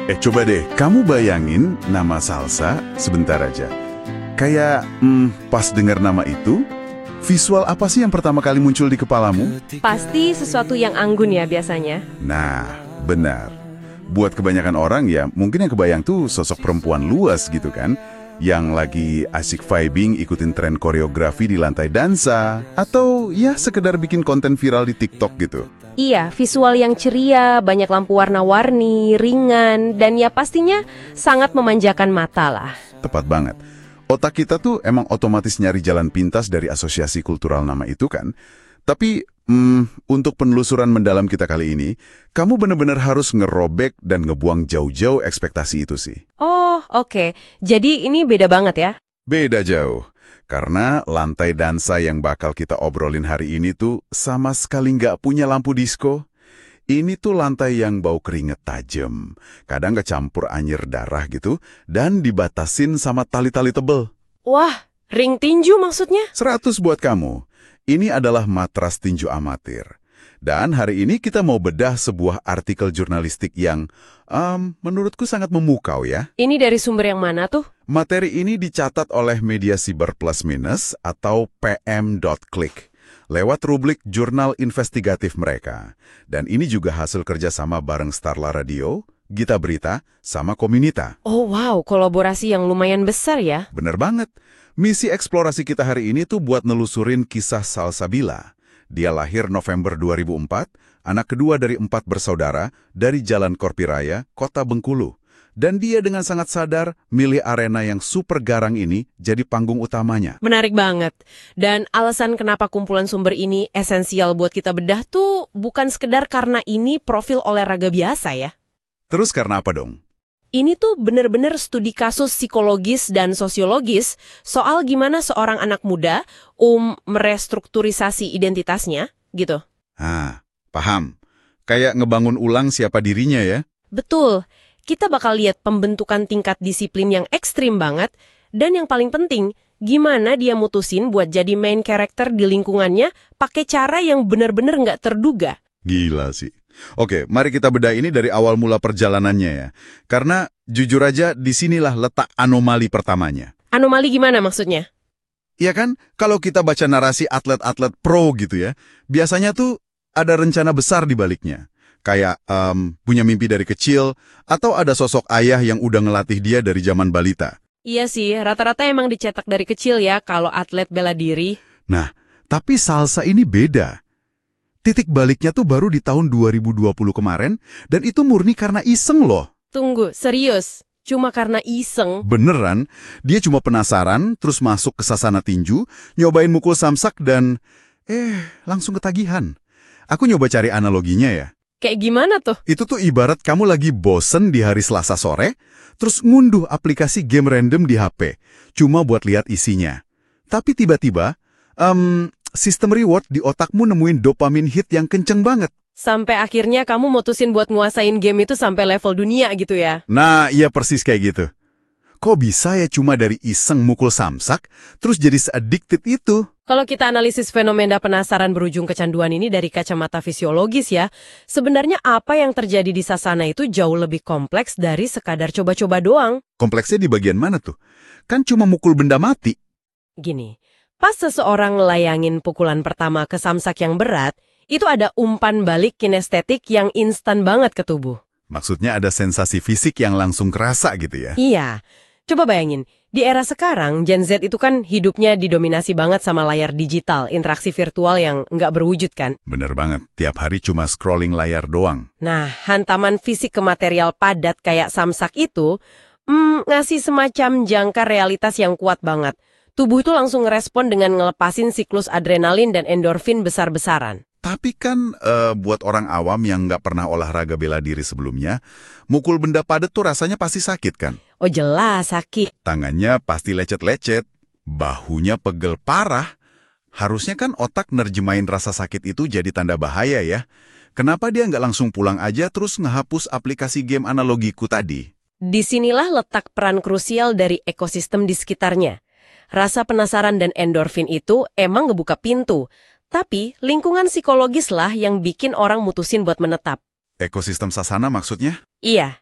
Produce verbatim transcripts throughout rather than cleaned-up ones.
Eh coba deh, kamu bayangin nama salsa sebentar aja. Kayak hmm, pas dengar nama itu, visual apa sih yang pertama kali muncul di kepalamu? Pasti sesuatu yang anggun ya biasanya. Nah, benar. Buat kebanyakan orang ya, mungkin yang kebayang tuh sosok perempuan luas gitu kan, yang lagi asik vibing ikutin tren koreografi di lantai dansa, atau ya sekedar bikin konten viral di TikTok gitu. Iya, visual yang ceria, banyak lampu warna-warni, ringan, dan ya pastinya sangat memanjakan mata lah. Tepat banget. Otak kita tuh emang otomatis nyari jalan pintas dari asosiasi kultural nama itu kan. Tapi hmm, untuk penelusuran mendalam kita kali ini, kamu benar-benar harus ngerobek dan ngebuang jauh-jauh ekspektasi itu sih. Oh, oke. Jadi ini beda banget ya? Beda jauh. Karena lantai dansa yang bakal kita obrolin hari ini tuh sama sekali nggak punya lampu disko. Ini tuh lantai yang bau keringet tajam, kadang kecampur anyir darah gitu, dan dibatasin sama tali-tali tebel. Wah, ring tinju maksudnya? Seratus buat kamu. Ini adalah matras tinju amatir. Dan hari ini kita mau bedah sebuah artikel jurnalistik yang um, menurutku sangat memukau ya. Ini dari sumber yang mana tuh? Materi ini dicatat oleh media siber plus minus atau P M dot klik lewat rubrik jurnal investigatif mereka. Dan ini juga hasil kerjasama bareng Starla Radio, Gita Berita, sama Komunita. Oh wow, kolaborasi yang lumayan besar ya? Bener banget. Misi eksplorasi kita hari ini tuh buat nelusurin kisah Salsabila. Dia lahir November dua ribu empat, anak kedua dari empat bersaudara dari Jalan Korpiraya, Kota Bengkulu. Dan dia dengan sangat sadar milih arena yang super garang ini jadi panggung utamanya. Menarik banget. Dan alasan kenapa kumpulan sumber ini esensial buat kita bedah tuh bukan sekedar karena ini profil olahraga biasa ya. Terus karena apa dong? Ini tuh bener-bener studi kasus psikologis dan sosiologis soal gimana seorang anak muda um merestrukturisasi identitasnya, gitu. Ah, paham. Kayak ngebangun ulang siapa dirinya ya? Betul. Kita bakal lihat pembentukan tingkat disiplin yang ekstrim banget, dan yang paling penting, gimana dia mutusin buat jadi main character di lingkungannya pakai cara yang bener-bener nggak terduga. Gila sih. Oke, mari kita bedah ini dari awal mula perjalanannya ya. Karena jujur aja disinilah letak anomali pertamanya. Anomali gimana maksudnya? Iya kan, kalau kita baca narasi atlet-atlet pro gitu ya, biasanya tuh ada rencana besar di baliknya. Kayak um, punya mimpi dari kecil, atau ada sosok ayah yang udah ngelatih dia dari zaman balita. Iya sih, rata-rata emang dicetak dari kecil ya kalau atlet bela diri. Nah, tapi salsa ini beda. Titik baliknya tuh baru di tahun dua ribu dua puluh kemarin, dan itu murni karena iseng loh. Tunggu, serius? Cuma karena iseng? Beneran, dia cuma penasaran, terus masuk ke sasana tinju, nyobain mukul samsak, dan eh, langsung ketagihan. Aku nyoba cari analoginya ya. Kayak gimana tuh? Itu tuh ibarat kamu lagi bosen di hari Selasa sore, terus ngunduh aplikasi game random di H P, cuma buat lihat isinya. Tapi tiba-tiba, um, sistem reward di otakmu nemuin dopamin hit yang kenceng banget. Sampai akhirnya kamu mutusin buat nguasain game itu sampai level dunia gitu ya? Nah, iya persis kayak gitu. Kok bisa ya cuma dari iseng mukul samsak, terus jadi se-addicted itu? Kalau kita analisis fenomena penasaran berujung kecanduan ini dari kacamata fisiologis ya, sebenarnya apa yang terjadi di sasana itu jauh lebih kompleks dari sekadar coba-coba doang. Kompleksnya di bagian mana tuh? Kan cuma mukul benda mati. Gini, pas seseorang ngelayangin pukulan pertama ke samsak yang berat, itu ada umpan balik kinestetik yang instan banget ke tubuh. Maksudnya ada sensasi fisik yang langsung kerasa gitu ya? Iya. Coba bayangin, di era sekarang, Gen Z itu kan hidupnya didominasi banget sama layar digital, interaksi virtual yang nggak berwujud kan? Bener banget, tiap hari cuma scrolling layar doang. Nah, hantaman fisik ke material padat kayak samsak itu hmm, ngasih semacam jangkar realitas yang kuat banget. Tubuh itu langsung ngerespon dengan ngelepasin siklus adrenalin dan endorfin besar-besaran. Tapi kan uh, buat orang awam yang nggak pernah olahraga bela diri sebelumnya, mukul benda padat tuh rasanya pasti sakit kan? Oh jelas sakit. Tangannya pasti lecet-lecet, bahunya pegel parah. Harusnya kan otak nerjemahin rasa sakit itu jadi tanda bahaya ya. Kenapa dia nggak langsung pulang aja terus ngehapus aplikasi game analogiku tadi? Disinilah letak peran krusial dari ekosistem di sekitarnya. Rasa penasaran dan endorfin itu emang ngebuka pintu. Tapi lingkungan psikologis lah yang bikin orang mutusin buat menetap. Ekosistem sasana maksudnya? Iya.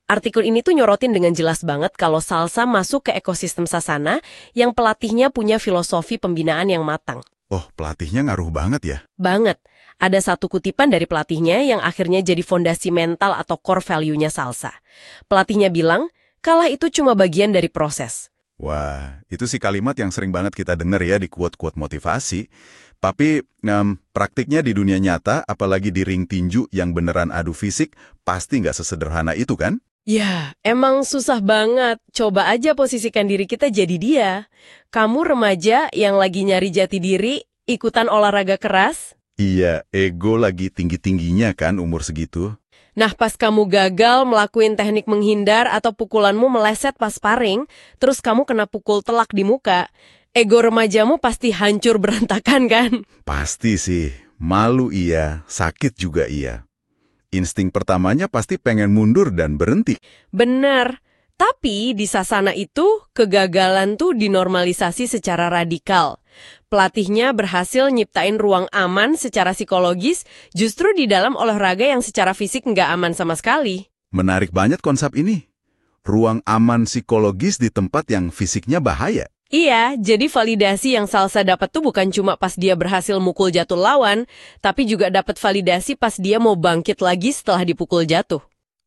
Artikel ini tuh nyorotin dengan jelas banget kalau salsa masuk ke ekosistem sasana yang pelatihnya punya filosofi pembinaan yang matang. Oh, pelatihnya ngaruh banget ya? Banget. Ada satu kutipan dari pelatihnya yang akhirnya jadi fondasi mental atau core value-nya salsa. Pelatihnya bilang, kalah itu cuma bagian dari proses. Wah, itu sih kalimat yang sering banget kita dengar ya di quote-quote motivasi. Tapi um, praktiknya di dunia nyata, apalagi di ring tinju yang beneran adu fisik, pasti nggak sesederhana itu kan? Ya, emang susah banget. Coba aja posisikan diri kita jadi dia. Kamu remaja yang lagi nyari jati diri, ikutan olahraga keras. Iya, ego lagi tinggi-tingginya kan umur segitu. Nah, pas kamu gagal melakukan teknik menghindar atau pukulanmu meleset pas sparring, terus kamu kena pukul telak di muka, ego remajamu pasti hancur berantakan kan? Pasti sih, malu iya, sakit juga iya. Insting pertamanya pasti pengen mundur dan berhenti. Benar. Tapi di sasana itu, kegagalan tuh dinormalisasi secara radikal. Pelatihnya berhasil nyiptain ruang aman secara psikologis justru di dalam olahraga yang secara fisik nggak aman sama sekali. Menarik banget konsep ini. Ruang aman psikologis di tempat yang fisiknya bahaya. Iya, jadi validasi yang salsa dapat tuh bukan cuma pas dia berhasil mukul jatuh lawan, tapi juga dapat validasi pas dia mau bangkit lagi setelah dipukul jatuh.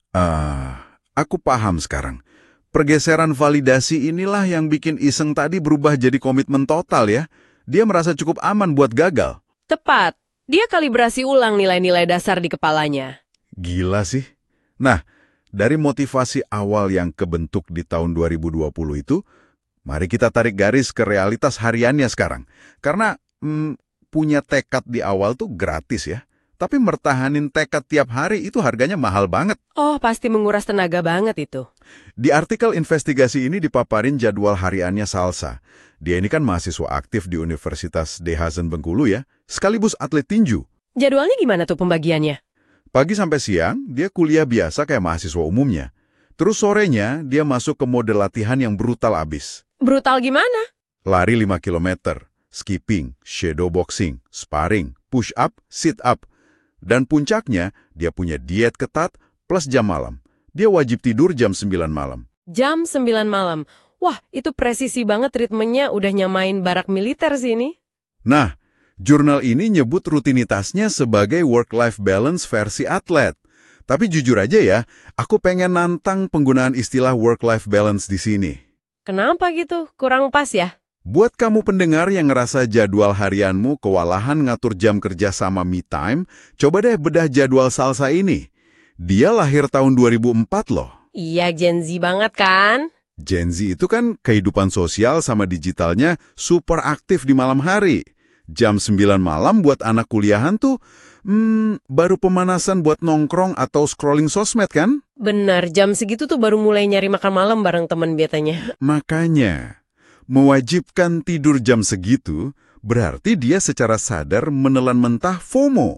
Ah, aku paham sekarang. Pergeseran validasi inilah yang bikin Iseng tadi berubah jadi komitmen total ya. Dia merasa cukup aman buat gagal. Tepat. Dia kalibrasi ulang nilai-nilai dasar di kepalanya. Gila sih. Nah, dari motivasi awal yang kebentuk di tahun dua ribu dua puluh itu, mari kita tarik garis ke realitas hariannya sekarang. Karena hmm, punya tekad di awal tuh gratis ya. Tapi mertahanin tekad tiap hari itu harganya mahal banget. Oh, pasti menguras tenaga banget itu. Di artikel investigasi ini dipaparin jadwal hariannya Salsa. Dia ini kan mahasiswa aktif di Universitas De Hazen Bengkulu ya, sekaligus atlet tinju. Jadwalnya gimana tuh pembagiannya? Pagi sampai siang, dia kuliah biasa kayak mahasiswa umumnya. Terus sorenya, dia masuk ke mode latihan yang brutal abis. Brutal gimana? Lari lima kilometer, skipping, shadow boxing, sparring, push up, sit up. Dan puncaknya, dia punya diet ketat plus jam malam. Dia wajib tidur jam sembilan malam. Jam sembilan malam. Wah, itu presisi banget ritmenya, udah nyamain barak militer sini. Nah, jurnal ini nyebut rutinitasnya sebagai work-life balance versi atlet. Tapi jujur aja ya, aku pengen nantang penggunaan istilah work-life balance di sini. Kenapa gitu? Kurang pas ya? Buat kamu pendengar yang ngerasa jadwal harianmu kewalahan ngatur jam kerja sama me time, coba deh bedah jadwal Salsa ini. Dia lahir tahun dua ribu empat loh. Iya, Gen Z banget kan? Gen Z itu kan kehidupan sosial sama digitalnya super aktif di malam hari. Jam sembilan malam buat anak kuliahan tuh, hmm, baru pemanasan buat nongkrong atau scrolling sosmed kan? Benar, jam segitu tuh baru mulai nyari makan malam bareng teman biasanya. Makanya, mewajibkan tidur jam segitu berarti dia secara sadar menelan mentah FOMO.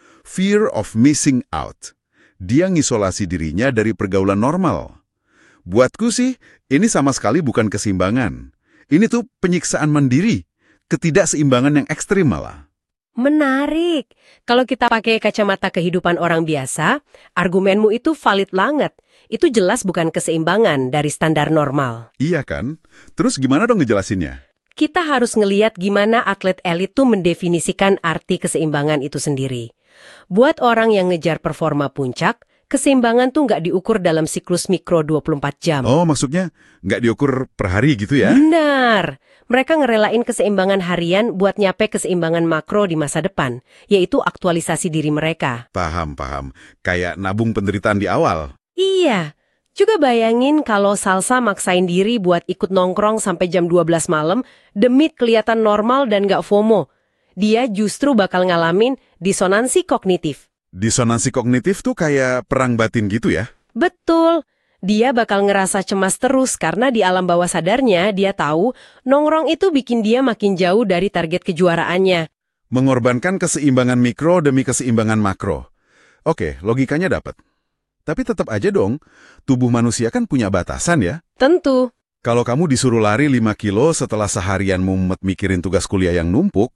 Fear of missing out. Dia ngisolasi dirinya dari pergaulan normal. Buatku sih, ini sama sekali bukan keseimbangan. Ini tuh penyiksaan mandiri. Ketidakseimbangan yang ekstrim malah. Menarik. Kalau kita pakai kacamata kehidupan orang biasa, argumenmu itu valid banget. Itu jelas bukan keseimbangan dari standar normal. Iya kan? Terus gimana dong ngejelasinnya? Kita harus ngeliat gimana atlet elit tuh mendefinisikan arti keseimbangan itu sendiri. Buat orang yang ngejar performa puncak, keseimbangan tuh nggak diukur dalam siklus mikro dua puluh empat jam. Oh, maksudnya nggak diukur per hari gitu ya? Benar. Mereka ngerelain keseimbangan harian buat nyape keseimbangan makro di masa depan, yaitu aktualisasi diri mereka. Paham, paham. Kayak nabung penderitaan di awal. Iya. Juga bayangin kalau Salsa maksain diri buat ikut nongkrong sampai jam dua belas malam demi kelihatan normal dan nggak FOMO. Dia justru bakal ngalamin disonansi kognitif. Disonansi kognitif tuh kayak perang batin gitu ya? Betul. Dia bakal ngerasa cemas terus karena di alam bawah sadarnya dia tahu nongkrong itu bikin dia makin jauh dari target kejuaraannya. Mengorbankan keseimbangan mikro demi keseimbangan makro. Oke, logikanya dapat. Tapi tetap aja dong, tubuh manusia kan punya batasan ya? Tentu. Kalau kamu disuruh lari lima kilo setelah seharian mumet mikirin tugas kuliah yang numpuk,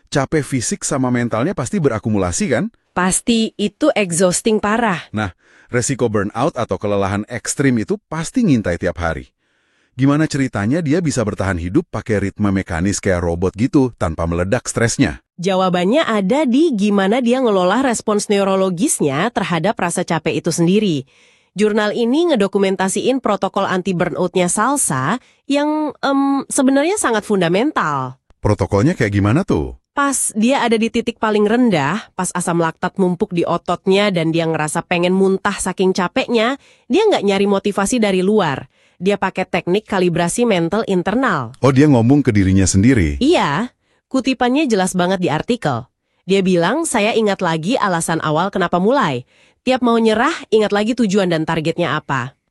capek fisik sama mentalnya pasti berakumulasi kan? Pasti itu exhausting parah. Nah, resiko burnout atau kelelahan ekstrim itu pasti ngintai tiap hari. Gimana ceritanya dia bisa bertahan hidup pakai ritme mekanis kayak robot gitu tanpa meledak stresnya? Jawabannya ada di gimana dia ngelola respons neurologisnya terhadap rasa capek itu sendiri. Jurnal ini ngedokumentasiin protokol anti-burnout-nya Salsa yang em, sebenarnya sangat fundamental. Protokolnya kayak gimana tuh? Pas dia ada di titik paling rendah, pas asam laktat mumpuk di ototnya dan dia ngerasa pengen muntah saking capeknya, dia nggak nyari motivasi dari luar. Dia pakai teknik kalibrasi mental internal. Oh, dia ngomong ke dirinya sendiri? Iya, kutipannya jelas banget di artikel. Dia bilang, saya ingat lagi alasan awal kenapa mulai. Tiap mau nyerah, ingat lagi tujuan dan targetnya apa.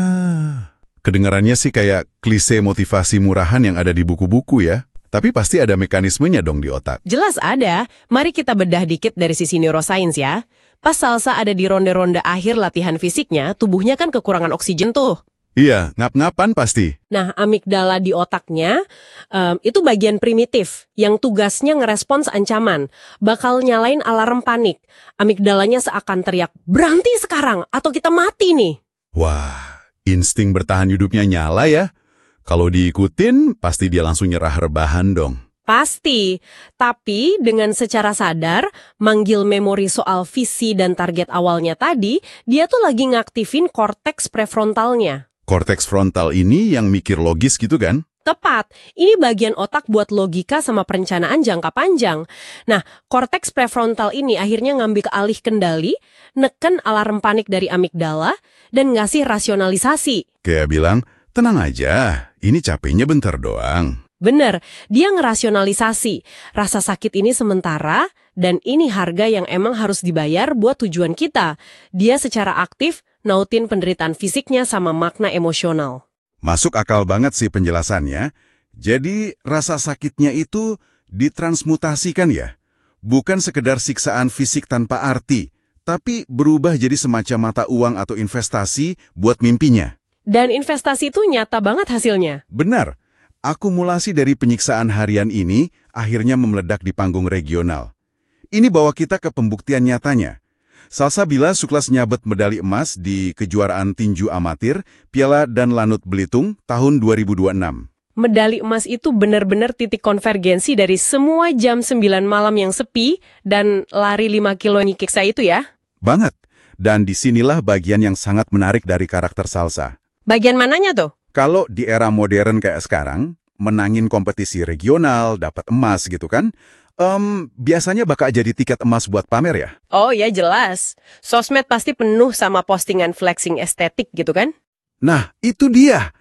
Ah, kedengarannya sih kayak klise motivasi murahan yang ada di buku-buku ya. Tapi pasti ada mekanismenya dong di otak. Jelas ada. Mari kita bedah dikit dari sisi neuroscience ya. Pas Salsa ada di ronde-ronde akhir latihan fisiknya, tubuhnya kan kekurangan oksigen tuh. Iya, ngap-ngapan pasti. Nah, amigdala di otaknya, um, itu bagian primitif yang tugasnya ngerespons ancaman. Bakal nyalain alarm panik. Amigdalanya seakan teriak, berhenti sekarang atau kita mati nih. Wah, insting bertahan hidupnya nyala ya. Kalau diikutin, pasti dia langsung nyerah rebahan dong. Pasti, tapi dengan secara sadar, manggil memori soal visi dan target awalnya tadi, dia tuh lagi ngaktifin korteks prefrontalnya. Korteks frontal ini yang mikir logis gitu kan? Tepat, ini bagian otak buat logika sama perencanaan jangka panjang. Nah, korteks prefrontal ini akhirnya ngambil alih kendali, neken alarm panik dari amigdala, dan ngasih rasionalisasi. Kayak bilang, tenang aja, ini capeknya bentar doang. Bener, dia ngerasionalisasi. Rasa sakit ini sementara, dan ini harga yang emang harus dibayar buat tujuan kita. Dia secara aktif nautin penderitaan fisiknya sama makna emosional. Masuk akal banget sih penjelasannya. Jadi rasa sakitnya itu ditransmutasikan ya? Bukan sekedar siksaan fisik tanpa arti, tapi berubah jadi semacam mata uang atau investasi buat mimpinya. Dan investasi itu nyata banget hasilnya. Benar. Akumulasi dari penyiksaan harian ini akhirnya memeledak di panggung regional. Ini bawa kita ke pembuktian nyatanya. Salsabila sukses nyabet medali emas di kejuaraan tinju amatir Piala dan Lanut Belitung tahun dua ribu dua puluh enam. Medali emas itu benar-benar titik konvergensi dari semua jam sembilan malam yang sepi dan lari lima kilo nyiksa itu ya. Banget. Dan disinilah bagian yang sangat menarik dari karakter Salsa. Bagian mananya tuh? Kalau di era modern kayak sekarang, menangin kompetisi regional, dapat emas gitu kan, um, biasanya bakal jadi tiket emas buat pamer ya? Oh ya jelas. Sosmed pasti penuh sama postingan flexing estetik gitu kan? Nah, itu dia.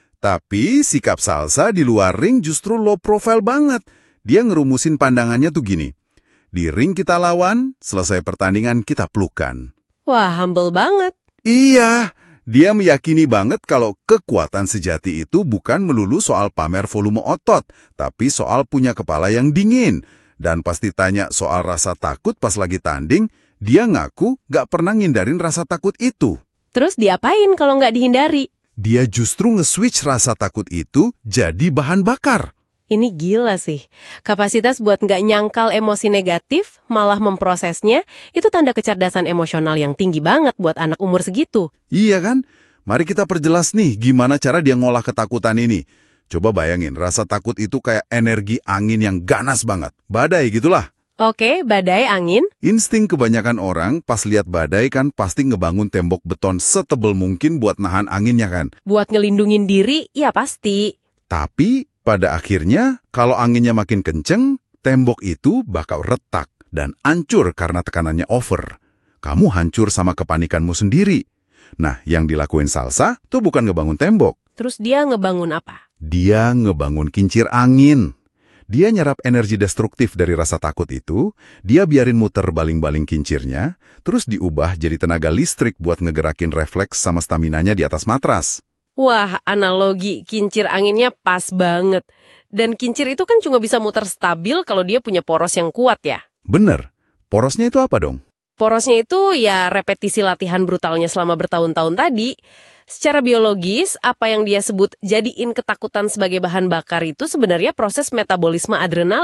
Tapi sikap Salsa di luar ring justru low profile banget. Dia ngerumusin pandangannya tuh gini. Di ring kita lawan, selesai pertandingan kita pelukan. Wah, humble banget. Iya. Dia meyakini banget kalau kekuatan sejati itu bukan melulu soal pamer volume otot, tapi soal punya kepala yang dingin. Dan pasti tanya soal rasa takut pas lagi tanding, dia ngaku gak pernah ngindarin rasa takut itu. Terus diapain kalau nggak dihindari? Dia justru nge-switch rasa takut itu jadi bahan bakar. Ini gila sih. Kapasitas buat nggak nyangkal emosi negatif, malah memprosesnya, itu tanda kecerdasan emosional yang tinggi banget buat anak umur segitu. Iya kan? Mari kita perjelas nih gimana cara dia ngolah ketakutan ini. Coba bayangin, rasa takut itu kayak energi angin yang ganas banget. Badai gitulah. Oke, badai angin. Insting kebanyakan orang pas lihat badai kan pasti ngebangun tembok beton setebal mungkin buat nahan anginnya kan. Buat ngelindungin diri, ya pasti. Tapi pada akhirnya, kalau anginnya makin kenceng, tembok itu bakal retak dan hancur karena tekanannya over. Kamu hancur sama kepanikanmu sendiri. Nah, yang dilakuin Salsa tuh bukan ngebangun tembok. Terus dia ngebangun apa? Dia ngebangun kincir angin. Dia nyerap energi destruktif dari rasa takut itu, dia biarin muter baling-baling kincirnya, terus diubah jadi tenaga listrik buat ngegerakin refleks sama staminanya di atas matras. Wah, analogi kincir anginnya pas banget. Dan kincir itu kan cuma bisa muter stabil kalau dia punya poros yang kuat ya? Bener. Porosnya itu apa dong? Porosnya itu ya repetisi latihan brutalnya selama bertahun-tahun tadi. Secara biologis, apa yang dia sebut jadiin ketakutan sebagai bahan bakar itu sebenarnya proses metabolisme adrenalin.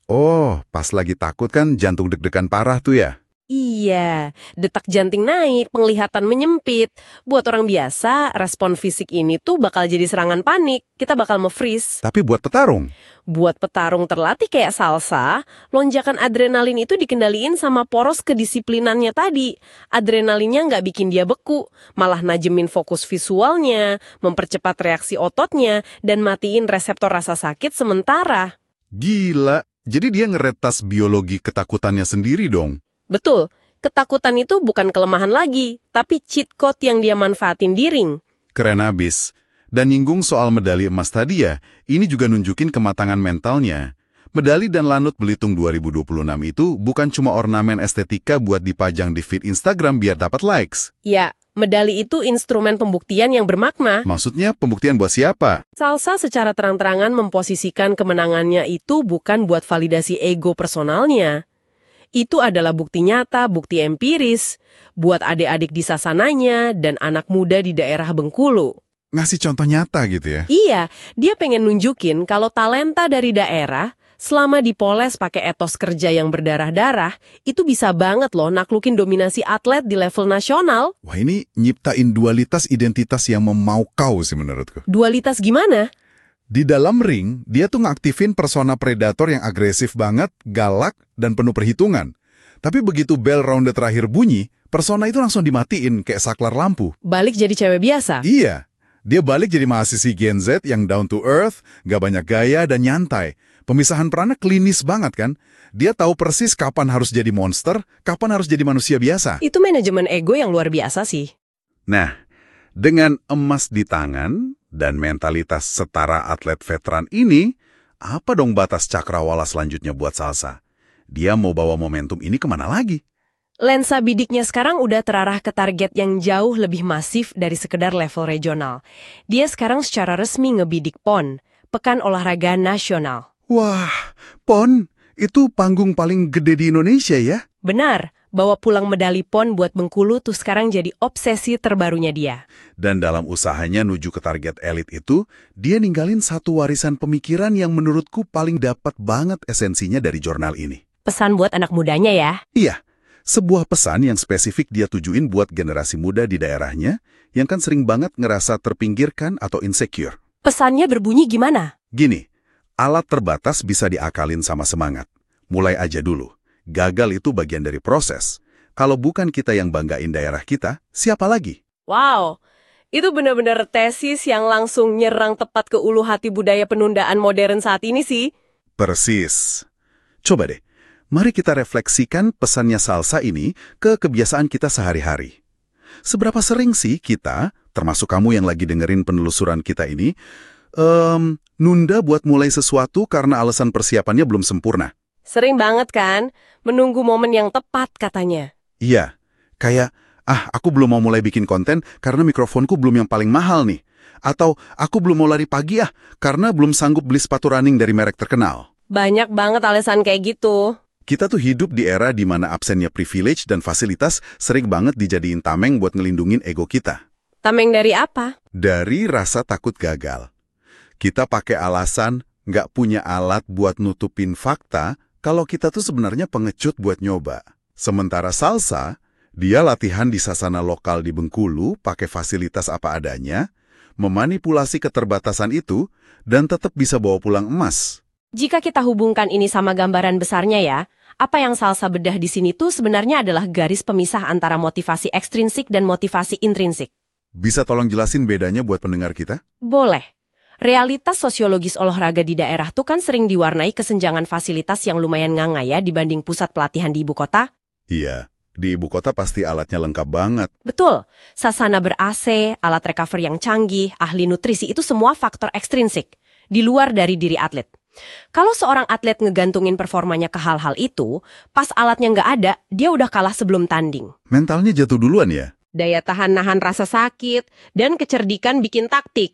Oh, pas lagi takut kan jantung deg-degan parah tuh ya? Iya, detak janting naik, penglihatan menyempit. Buat orang biasa, respon fisik ini tuh bakal jadi serangan panik. Kita bakal me-freeze. Tapi buat petarung, Buat petarung terlatih kayak Salsa, lonjakan adrenalin itu dikendaliin sama poros kedisiplinannya tadi. Adrenalinnya nggak bikin dia beku, malah najemin fokus visualnya, mempercepat reaksi ototnya, dan matiin reseptor rasa sakit sementara. gila. Jadi dia ngeretas biologi ketakutannya sendiri dong. Betul, ketakutan itu bukan kelemahan lagi, tapi cheat code yang dia manfaatin di ring. Keren abis. Dan nyinggung soal medali emas tadi ya, ini juga nunjukin kematangan mentalnya. Medali dan Lanut Belitung dua ribu dua puluh enam itu bukan cuma ornamen estetika buat dipajang di feed Instagram biar dapat likes. Ya, medali itu instrumen pembuktian yang bermakna. Maksudnya pembuktian buat siapa? Salsa secara terang-terangan memposisikan kemenangannya itu bukan buat validasi ego personalnya. Itu adalah bukti nyata, bukti empiris, buat adik-adik di sasananya dan anak muda di daerah Bengkulu. Ngasih contoh nyata gitu ya? Iya, dia pengen nunjukin kalau talenta dari daerah, selama dipoles pakai etos kerja yang berdarah-darah, itu bisa banget loh naklukin dominasi atlet di level nasional. Wah, ini nyiptain dualitas identitas yang memukau sih menurutku. Dualitas gimana? Di dalam ring, dia tuh ngaktifin persona predator yang agresif banget, galak, dan penuh perhitungan. Tapi begitu bell ronde terakhir bunyi, persona itu langsung dimatiin kayak saklar lampu. Balik jadi cewek biasa. Iya, dia balik jadi mahasiswi Gen Z yang down to earth, gak banyak gaya dan nyantai. Pemisahan perannya klinis banget kan? Dia tahu persis kapan harus jadi monster, kapan harus jadi manusia biasa. Itu manajemen ego yang luar biasa sih. Nah, dengan emas di tangan dan mentalitas setara atlet veteran ini, apa dong batas cakrawala selanjutnya buat Salsa? Dia mau bawa momentum ini kemana lagi? Lensa bidiknya sekarang udah terarah ke target yang jauh lebih masif dari sekedar level regional. Dia sekarang secara resmi ngebidik P O N, Pekan Olahraga Nasional. Wah, P O N itu panggung paling gede di Indonesia ya? Benar, bawa pulang medali P O N buat Bengkulu tuh sekarang jadi obsesi terbarunya dia. Dan dalam usahanya nuju ke target elit itu, dia ninggalin satu warisan pemikiran yang menurutku paling dapat banget esensinya dari jurnal ini. Pesan buat anak mudanya ya. Iya, sebuah pesan yang spesifik dia tujuin buat generasi muda di daerahnya yang kan sering banget ngerasa terpinggirkan atau insecure. Pesannya berbunyi gimana? Gini, alat terbatas bisa diakalin sama semangat. Mulai aja dulu. Gagal itu bagian dari proses. Kalau bukan kita yang banggain daerah kita, siapa lagi? Wow, itu benar-benar tesis yang langsung nyerang tepat ke ulu hati budaya penundaan modern saat ini sih. Persis. Coba deh, mari kita refleksikan pesannya Salsa ini ke kebiasaan kita sehari-hari. Seberapa sering sih kita, termasuk kamu yang lagi dengerin penelusuran kita ini, um, nunda buat mulai sesuatu karena alasan persiapannya belum sempurna? Sering banget kan, menunggu momen yang tepat katanya. Iya, kayak, ah aku belum mau mulai bikin konten karena mikrofonku belum yang paling mahal nih. Atau aku belum mau lari pagi ah, karena belum sanggup beli sepatu running dari merek terkenal. Banyak banget alasan kayak gitu. Kita tuh hidup di era di mana absennya privilege dan fasilitas sering banget dijadiin tameng buat ngelindungin ego kita. Tameng dari apa? Dari rasa takut gagal. Kita pakai alasan nggak punya alat buat nutupin fakta kalau kita tuh sebenarnya pengecut buat nyoba. Sementara Salsa, dia latihan di sasana lokal di Bengkulu pakai fasilitas apa adanya, memanipulasi keterbatasan itu, dan tetap bisa bawa pulang emas. Jika kita hubungkan ini sama gambaran besarnya ya, apa yang Salsa bedah di sini tuh sebenarnya adalah garis pemisah antara motivasi ekstrinsik dan motivasi intrinsik. Bisa tolong jelasin bedanya buat pendengar kita? Boleh. Realitas sosiologis olahraga di daerah tuh kan sering diwarnai kesenjangan fasilitas yang lumayan nganga ya dibanding pusat pelatihan di ibu kota. Iya, di ibu kota pasti alatnya lengkap banget. Betul, sasana ber-A C, alat recovery yang canggih, ahli nutrisi itu semua faktor ekstrinsik, di luar dari diri atlet. Kalau seorang atlet ngegantungin performanya ke hal-hal itu, pas alatnya nggak ada, dia udah kalah sebelum tanding. Mentalnya jatuh duluan ya? Daya tahan nahan rasa sakit, dan kecerdikan bikin taktik.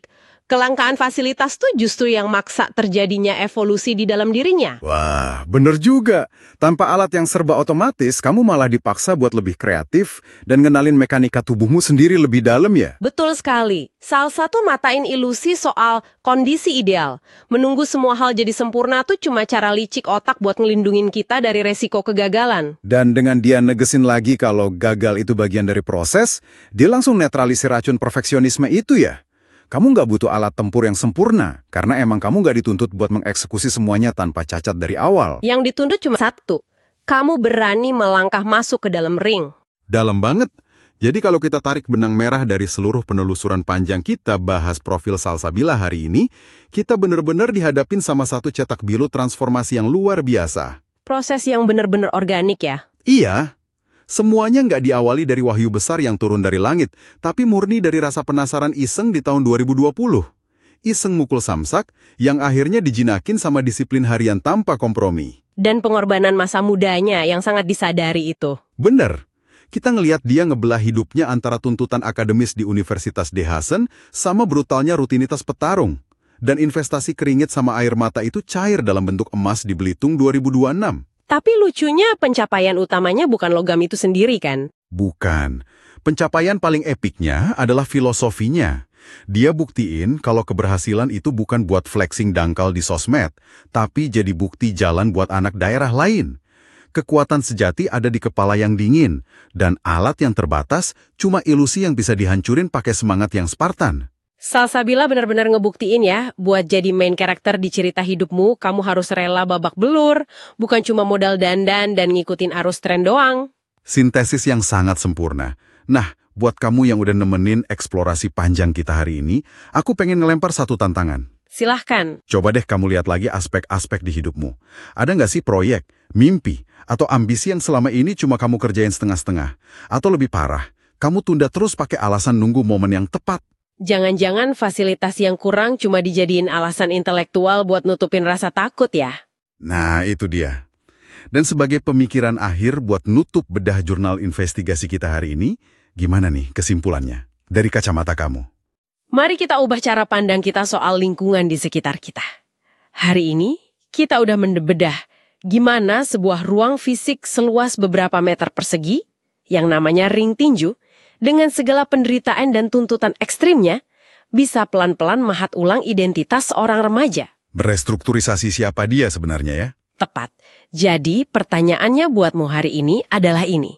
Kelangkaan fasilitas tuh justru yang maksa terjadinya evolusi di dalam dirinya. Wah, bener juga. Tanpa alat yang serba otomatis, kamu malah dipaksa buat lebih kreatif dan ngenalin mekanika tubuhmu sendiri lebih dalam ya? Betul sekali. Salah satu matain ilusi soal kondisi ideal. Menunggu semua hal jadi sempurna tuh cuma cara licik otak buat ngelindungin kita dari resiko kegagalan. Dan dengan dia negesin lagi kalau gagal itu bagian dari proses, dia langsung netralisir racun perfeksionisme itu ya? Kamu nggak butuh alat tempur yang sempurna, karena emang kamu nggak dituntut buat mengeksekusi semuanya tanpa cacat dari awal. Yang dituntut cuma satu. Kamu berani melangkah masuk ke dalam ring. Dalam banget. Jadi kalau kita tarik benang merah dari seluruh penelusuran panjang kita bahas profil Salsabila hari ini, kita benar-benar dihadapin sama satu cetak biru transformasi yang luar biasa. Proses yang benar-benar organik ya? Iya. Semuanya nggak diawali dari wahyu besar yang turun dari langit, tapi murni dari rasa penasaran iseng di tahun dua ribu dua puluh. Iseng mukul samsak yang akhirnya dijinakin sama disiplin harian tanpa kompromi. Dan pengorbanan masa mudanya yang sangat disadari itu. Bener. Kita ngelihat dia ngebelah hidupnya antara tuntutan akademis di Universitas De Hazen sama brutalnya rutinitas petarung. Dan investasi keringat sama air mata itu cair dalam bentuk emas di Belitung dua ribu dua puluh enam. Tapi lucunya pencapaian utamanya bukan logam itu sendiri kan? Bukan. Pencapaian paling epiknya adalah filosofinya. Dia buktiin kalau keberhasilan itu bukan buat flexing dangkal di sosmed, tapi jadi bukti jalan buat anak daerah lain. Kekuatan sejati ada di kepala yang dingin, dan alat yang terbatas cuma ilusi yang bisa dihancurin pakai semangat yang Spartan. Salsabila benar-benar ngebuktiin ya, buat jadi main karakter di cerita hidupmu, kamu harus rela babak belur, bukan cuma modal dandan dan ngikutin arus tren doang. Sintesis yang sangat sempurna. Nah, buat kamu yang udah nemenin eksplorasi panjang kita hari ini, aku pengen ngelempar satu tantangan. Silahkan. Coba deh kamu lihat lagi aspek-aspek di hidupmu. Ada nggak sih proyek, mimpi, atau ambisi yang selama ini cuma kamu kerjain setengah-setengah? Atau lebih parah, kamu tunda terus pakai alasan nunggu momen yang tepat? Jangan-jangan fasilitas yang kurang cuma dijadiin alasan intelektual buat nutupin rasa takut ya? Nah, itu dia. Dan sebagai pemikiran akhir buat nutup bedah jurnal investigasi kita hari ini, gimana nih kesimpulannya dari kacamata kamu? Mari kita ubah cara pandang kita soal lingkungan di sekitar kita. Hari ini, kita udah mendebedah gimana sebuah ruang fisik seluas beberapa meter persegi, yang namanya ring tinju, dengan segala penderitaan dan tuntutan ekstrimnya, bisa pelan-pelan mahat ulang identitas seorang remaja. Merestrukturisasi siapa dia sebenarnya ya? Tepat. Jadi, pertanyaannya buatmu hari ini adalah ini.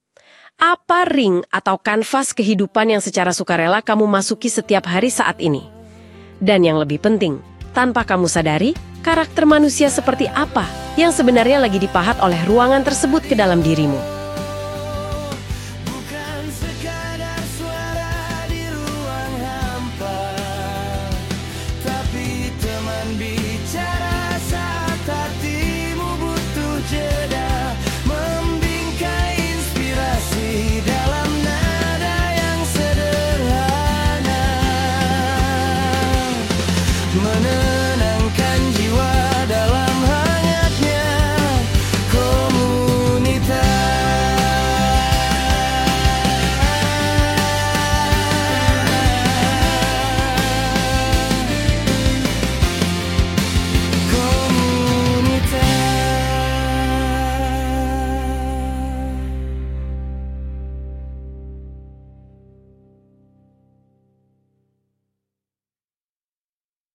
Apa ring atau kanvas kehidupan yang secara sukarela kamu masuki setiap hari saat ini? Dan yang lebih penting, tanpa kamu sadari, karakter manusia seperti apa yang sebenarnya lagi dipahat oleh ruangan tersebut ke dalam dirimu?